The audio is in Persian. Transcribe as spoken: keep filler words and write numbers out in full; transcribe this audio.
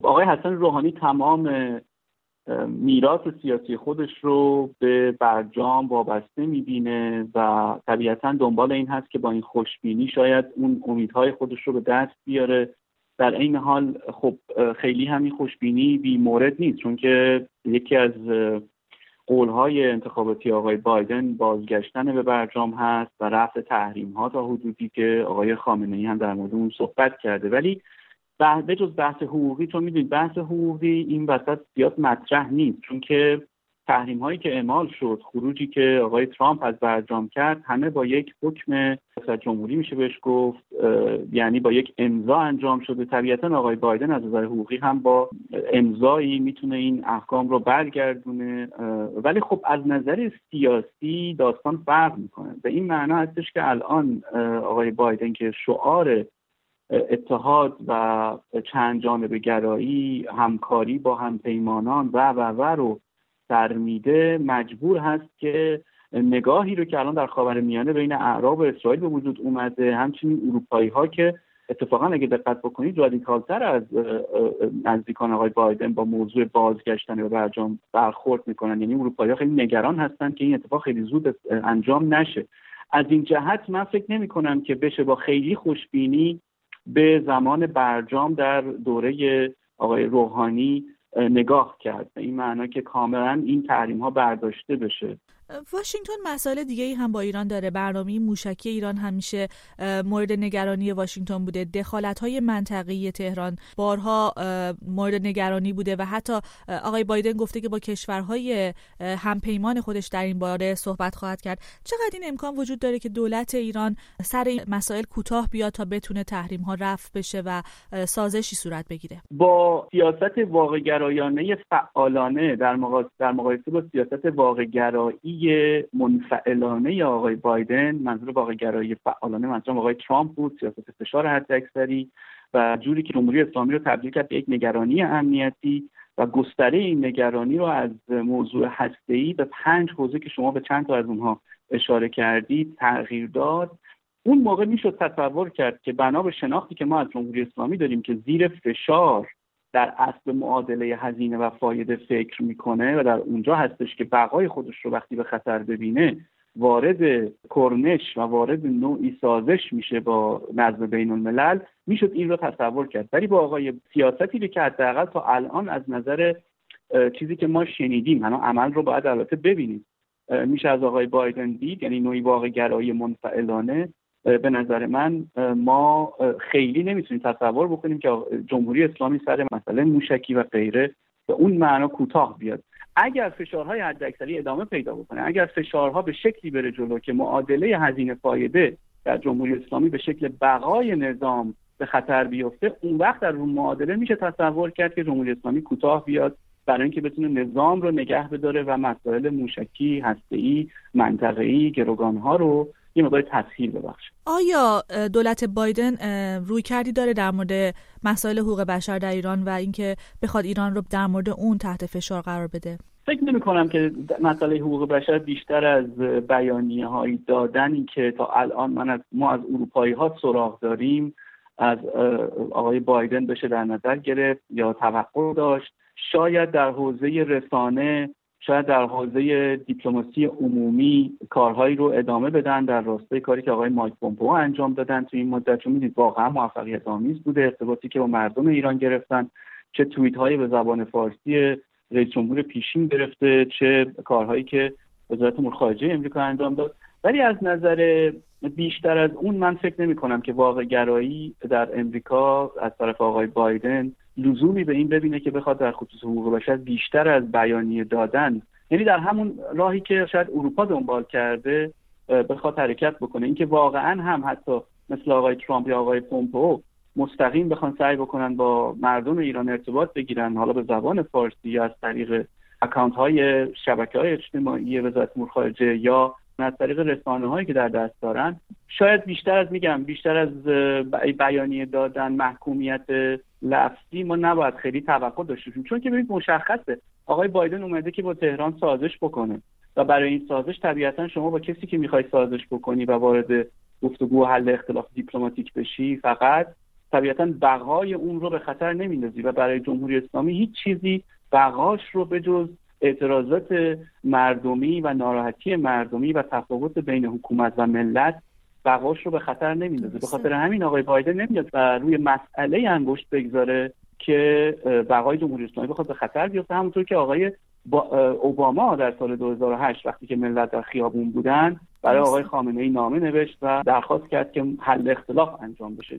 آقای حسن روحانی تمام میراث سیاسی خودش رو به برجام وابسته می‌بینه و طبیعتاً دنبال این هست که با این خوشبینی شاید اون امیدهای خودش رو به دست بیاره. در این حال خب خیلی همین خوشبینی بی مورد نیست، چون که یکی از قولهای انتخاباتی آقای بایدن بازگشتن به برجام هست و رفع تحریم‌ها تا حدودی که آقای خامنه‌ای هم در مورد اون صحبت کرده. ولی به جز بحث حقوقی، چون میدونید بحث حقوقی این وسط زیاد مطرح نیست، چون که تحریم هایی که اعمال شد، خروجی که آقای ترامپ از برجام کرد، همه با یک حکم ریاست جمهوری میشه بهش گفت، یعنی با یک امضا انجام شده. طبیعتا آقای بایدن از نظر حقوقی هم با امضایی میتونه این احکام رو برگردونه، ولی خب از نظر سیاسی داستان فرق میکنه. به این معنا هستش که الان آقای بایدن که شعار اتحاد و چند جانبه گرایی، همکاری با همپیمانان و و و رو در میده، مجبور هست که نگاهی رو که الان در خاورمیانه بین اعراب و اسرائیل به وجود اومده، همچنین اروپایی ها که اتفاقا اگه دقت بکنید رادیکالتر از نزدیکان آقای بایدن با موضوع بازگشتن به برجام برخورد میکنن، یعنی اروپایی ها خیلی نگران هستن که این اتفاق خیلی زود انجام نشه. از این جهت من فکر نمی کنم که بشه با خیلی خوشبینی به زمان برجام در دوره آقای روحانی نگاه کرد، به این معنا که کاملا این تحریم ها برداشته بشه. واشنگتن مسائل دیگه ای هم با ایران داره. برنامه موشکی ایران همیشه مورد نگرانی واشنگتن بوده. دخالت‌های منطقه‌ای تهران بارها مورد نگرانی بوده و حتی آقای بایدن گفته که با کشورهای همپیمان خودش در این باره صحبت خواهد کرد. چقدر این امکان وجود داره که دولت ایران سر این مسائل کوتاه بیاد تا بتونه تحریم‌ها رفع بشه و سازشی صورت بگیره؟ با سیاست واقع‌گرایانه فعالانه در مقایسه با سیاست واقع‌گرایی منفعلانه آقای بایدن، منظور واقع‌گرایی فعالانه منظور آقای ترامپ بود، سیاست فشار حداکثری و جوری که جمهوری اسلامی رو تبدیل کرد به یک نگرانی امنیتی و گستره این نگرانی رو از موضوع هسته‌ای به پنج حوزه که شما به چند تا از اونها اشاره کردید تغییر داد. اون موقع میشد تصور کرد که بنا به شناختی که ما از جمهوری اسلامی داریم که زیر فشار در اصل معادله هزینه و فایده فکر میکنه و در اونجا هستش که بقای خودش رو وقتی به خطر ببینه وارد کرنش و وارد نوعی سازش میشه با نظم بین الملل، میشد این رو تصور کرد. ولی با آقای سیاستی که حداقل تا الان از نظر چیزی که ما شنیدیم، حالا عمل رو باید البته ببینیم، میشه از آقای بایدن دید، یعنی نوعی واقع گرایی منفعلانه، به نظر من ما خیلی نمیتونیم تصور بکنیم که جمهوری اسلامی سر مسئله موشکی و غیره به اون معنا کوتاه بیاد. اگر فشارهای حداکثری ادامه پیدا بکنه، اگر فشارها به شکلی بره جلو که معادله هزینه فایده در جمهوری اسلامی به شکل بقای نظام به خطر بیفته، اون وقت در اون معادله میشه تصور کرد که جمهوری اسلامی کوتاه بیاد برای اینکه بتونه نظام رو نگه بداره و مسائل موشکی، هسته‌ای، منطقه‌ای، گروگان‌ها رو یه مقدار تسهیل ببخشه. آیا دولت بایدن روی کردی داره در مورد مسائل حقوق بشر در ایران و اینکه بخواد ایران رو در مورد اون تحت فشار قرار بده؟ فکر نمی کنم که مسئله حقوق بشر بیشتر از بیانیه هایی دادنی که تا الان من از ما از اروپایی ها سراغ داریم از آقای بایدن بشه در نظر گرفت یا توقع داشت. شاید در حوزه رسانه، شاید در حوزه دیپلماسی عمومی کارهایی رو ادامه بدن در راستای کاری که آقای مایک پومپئو انجام دادن تو این مدت، چون می‌دید واقعا موفقیت آمیز بوده ارتباطی که با مردم ایران گرفتن، چه توییت هایی به زبان فارسی رئیس جمهور پیشین گرفته، چه کارهایی که وزارت امور خارجه آمریکا انجام داد. ولی از نظر بیشتر از اون من فکر نمی کنم که واقع گرایی در امریکا از طرف آقای بایدن لزومی به این ببینه که بخواد در خصوص حقوق بشر بیشتر از بیانیه دادن، یعنی در همون راهی که شاید اروپا دنبال کرده بخواد حرکت بکنه. اینکه واقعا هم حتی مثل آقای ترامپ یا آقای پومپئو مستقیم بخوان سعی بکنن با مردم ایران ارتباط بگیرن، حالا به زبان فارسی یا از طریق اکانت های شبکه‌های اجتماعی وزارت امور خارجه یا از طریق رسانه‌هایی که در دست دارن، شاید بیشتر از میگم بیشتر از بیانیه دادن، محکومیت لفظی ما نباید خیلی توقع داشته باشیم. چون که ببینید مشخصه آقای بایدن اومده که با تهران سازش بکنه و برای این سازش طبیعتا شما با کسی که میخوای سازش بکنی و وارد گفتگو و حل اختلاف دیپلماتیک بشی فقط طبیعتاً بقای اون رو به خطر نمیندازی و برای جمهوری اسلامی هیچ چیزی بقاش رو به جز اعتراضات مردمی و ناراحتی مردمی و تفاوت بین حکومت و ملت بقاش رو به خطر نمیندازه. به خاطر همین آقای بایدن نمیاد و روی مسئله انگشت بگذاره که بقای جمهوری اسلامی بخواد به خطر بیفته، همونطور که آقای اوباما در سال دو هزار و هشت وقتی که ملت در خیابون بودن برای آقای خامنه‌ای نامه نوشت و درخواست کرد که حل اختلاف انجام بشه.